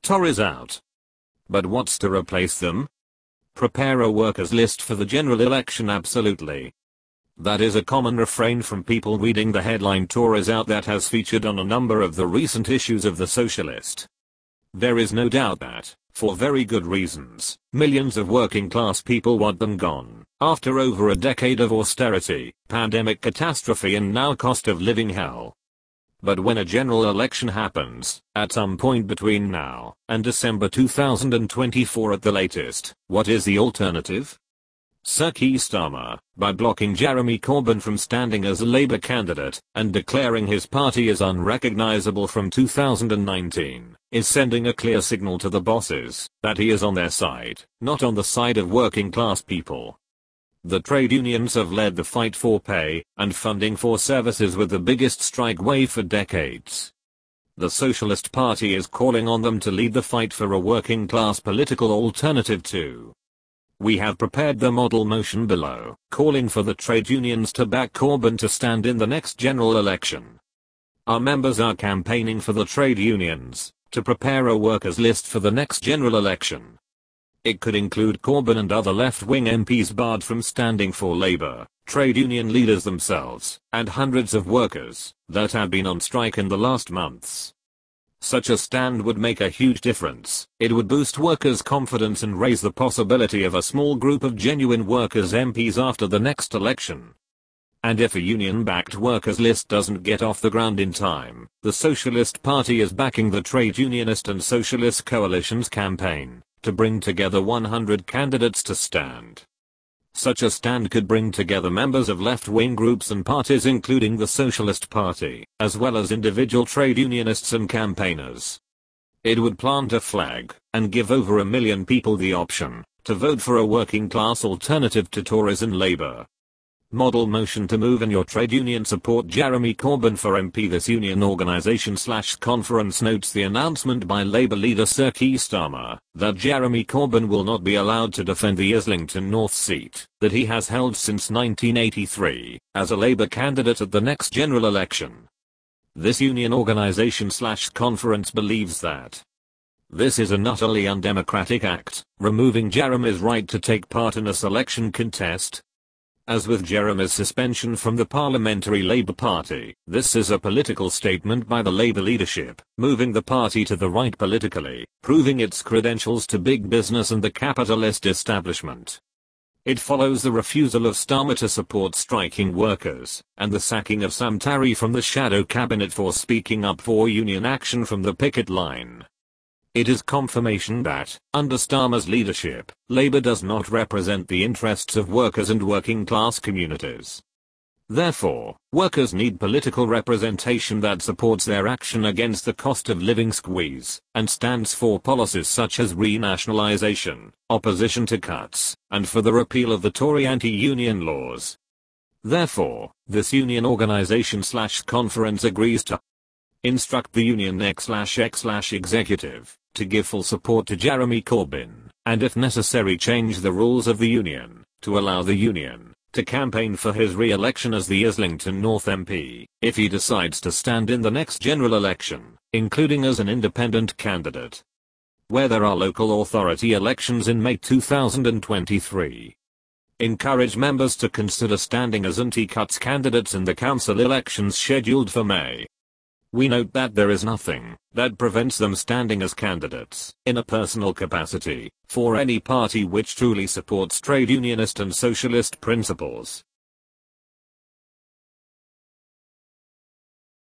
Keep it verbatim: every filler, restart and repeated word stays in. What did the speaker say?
Tories out. But what's to replace them? Prepare a workers' list for the general election. Absolutely. That is a common refrain from people reading the headline Tories out that has featured on a number of the recent issues of The Socialist. There is no doubt that, for very good reasons, millions of working class people want them gone, after over a decade of austerity, pandemic catastrophe and now cost of living hell. But when a general election happens, at some point between now and December two thousand twenty-four at the latest, what is the alternative? Sir Keir Starmer, by blocking Jeremy Corbyn from standing as a Labour candidate and declaring his party as unrecognisable from two thousand nineteen, is sending a clear signal to the bosses that he is on their side, not on the side of working class people. The trade unions have led the fight for pay and funding for services with the biggest strike wave for decades. The Socialist Party is calling on them to lead the fight for a working class political alternative too. We have prepared the model motion below, calling for the trade unions to back Corbyn to stand in the next general election. Our members are campaigning for the trade unions to prepare a workers' list for the next general election. It could include Corbyn and other left-wing M Ps barred from standing for Labour, trade union leaders themselves, and hundreds of workers that have been on strike in the last months. Such a stand would make a huge difference. It would boost workers' confidence and raise the possibility of a small group of genuine workers' M Ps after the next election. And if a union-backed workers' list doesn't get off the ground in time, the Socialist Party is backing the Trade Unionist and Socialist Coalition's campaign to bring together one hundred candidates to stand. Such a stand could bring together members of left-wing groups and parties including the Socialist Party, as well as individual trade unionists and campaigners. It would plant a flag and give over a million people the option to vote for a working-class alternative to Tories and Labour. Model motion to move and your trade union support Jeremy Corbyn for M P. This union organisation slash conference notes the announcement by Labour leader Sir Keir Starmer that Jeremy Corbyn will not be allowed to defend the Islington North seat that he has held since nineteen eighty-three as a Labour candidate at the next general election. This union organisation slash conference believes that this is an utterly undemocratic act, removing Jeremy's right to take part in a selection contest. As with Jeremy's suspension from the Parliamentary Labour Party, this is a political statement by the Labour leadership, moving the party to the right politically, proving its credentials to big business and the capitalist establishment. It follows the refusal of Starmer to support striking workers, and the sacking of Sam Tarry from the shadow cabinet for speaking up for union action from the picket line. It is confirmation that, under Starmer's leadership, Labour does not represent the interests of workers and working class communities. Therefore, workers need political representation that supports their action against the cost of living squeeze, and stands for policies such as renationalisation, opposition to cuts, and for the repeal of the Tory anti-union laws. Therefore, this union organisation slash conference agrees to instruct the union X slash X slash executive to give full support to Jeremy Corbyn, and if necessary change the rules of the union, to allow the union to campaign for his re-election as the Islington North M P, if he decides to stand in the next general election, including as an independent candidate, where there are local authority elections in May two thousand twenty-three. Encourage members to consider standing as anti-cuts candidates in the council elections scheduled for May. We note that there is nothing that prevents them standing as candidates, in a personal capacity, for any party which truly supports trade unionist and socialist principles.